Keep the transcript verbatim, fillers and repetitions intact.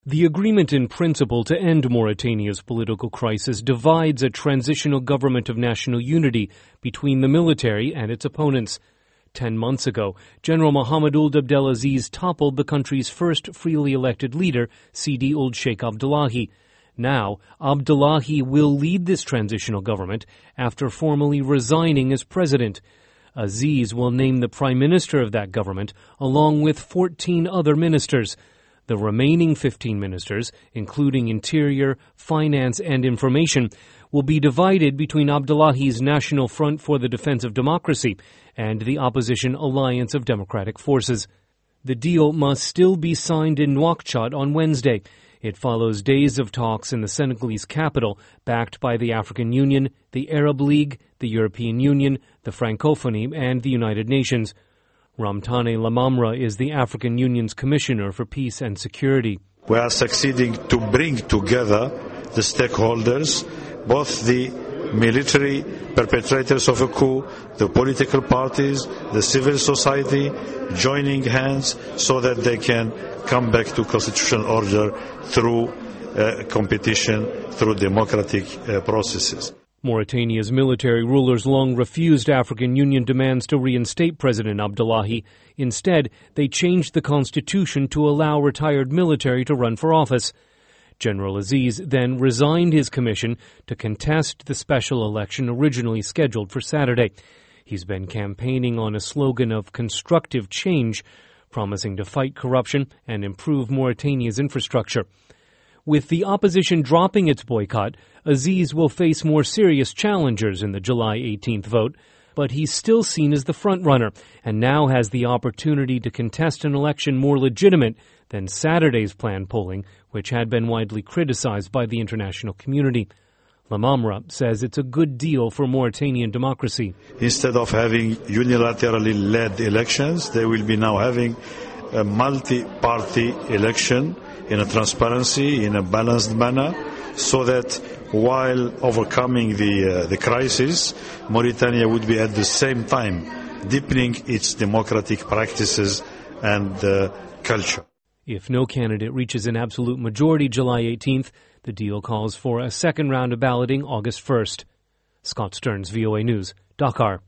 The agreement in principle to end Mauritania's political crisis divides a transitional government of national unity between the military and its opponents. Ten months ago, General Mohamed Ould Abdelaziz toppled the country's first freely elected leader, Sidi Ould Sheikh Abdullahi. Now, Abdullahi will lead this transitional government after formally resigning as president. Aziz will name the prime minister of that government, along with fourteen other ministers. The remaining fifteen ministers, including Interior, Finance, and Information, will be divided between Abdullahi's National Front for the Defense of Democracy and the opposition Alliance of Democratic Forces. The deal must still be signed in Nouakchott on Wednesday. It follows days of talks in the Senegalese capital, backed by the African Union, the Arab League, the European Union, the Francophonie, and the United Nations. Ramtane Lamamra is the African Union's Commissioner for Peace and Security. We are succeeding to bring together the stakeholders, both the military perpetrators of a coup, the political parties, the civil society, joining hands so that they can come back to constitutional order through uh, competition, through democratic uh, processes. Mauritania's military rulers long refused African Union demands to reinstate President Abdullahi. Instead, they changed the constitution to allow retired military to run for office. General Aziz then resigned his commission to contest the special election originally scheduled for Saturday. He's been campaigning on a slogan of constructive change, promising to fight corruption and improve Mauritania's infrastructure. With the opposition dropping its boycott, Aziz will face more serious challengers in the July eighteenth vote, but he's still seen as the frontrunner and now has the opportunity to contest an election more legitimate than Saturday's planned polling, which had been widely criticized by the international community. Lamamra says it's a good deal for Mauritanian democracy. Instead of having unilaterally led elections, they will be now having a multi-party election in a transparency, in a balanced manner, so that while overcoming the uh, the crisis, Mauritania would be at the same time deepening its democratic practices and uh, culture. If no candidate reaches an absolute majority July eighteenth, the deal calls for a second round of balloting August first. Scott Stearns, V O A News, Dakar.